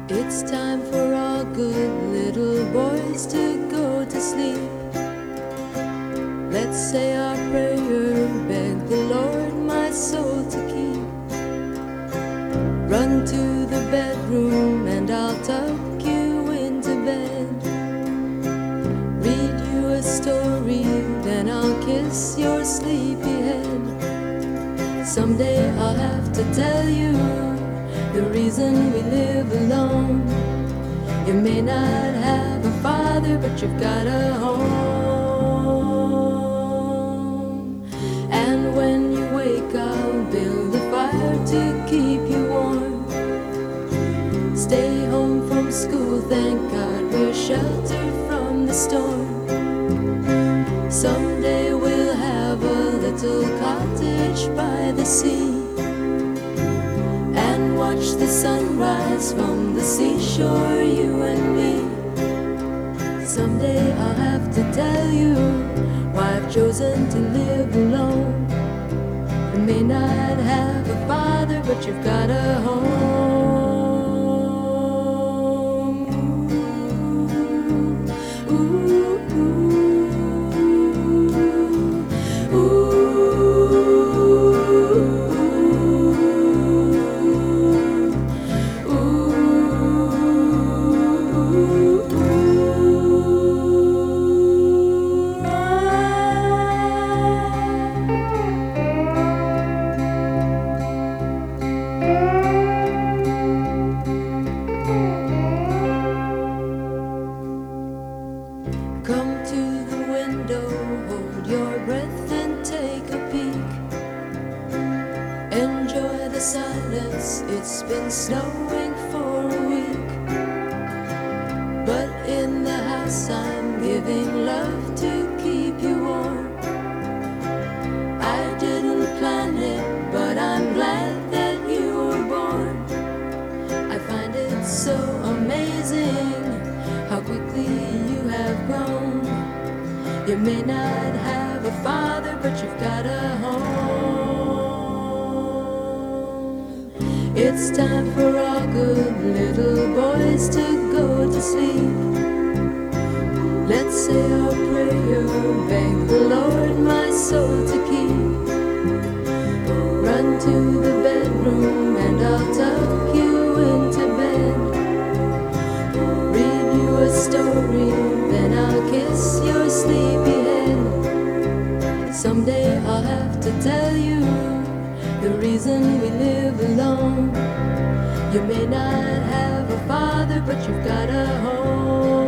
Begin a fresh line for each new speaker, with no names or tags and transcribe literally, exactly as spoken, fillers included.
It's time for all good little boys to go to sleep. Let's say our prayer, beg the Lord my soul to keep. Run to the bedroom and I'll tuck you into bed. Read you a story, then I'll kiss your sleepy head. Someday I'll have to tell you the reason we live alone. You may not have a father, but you've got a home. And when you wake, I'll build a fire to keep you warm. Stay home from school, thank God we're sheltered from the storm. Someday we'll have a little cottage by the sea and watch the sunrise from the seashore, you and me. Someday I'll have to tell you why I've chosen to live alone. You may not have a father, but you've got a home. Come to the window, hold your breath and take a peek. Enjoy the silence, it's been snowing for a week. But in the house I'm giving love to keep you warm. I didn't plan it, but I'm glad that you were born. I find it so amazing how quickly you have grown. You may not have a father, but you've got a home. It's time for all good little boys to go to sleep. Let's say our prayer, beg the Lord my soul to keep. Run to the bedroom and I'll tuck you into bed. Read you a story, then I'll kiss your sleepy head. Someday I'll have to tell you the reason we live alone. You may not have a father, but you've got a home.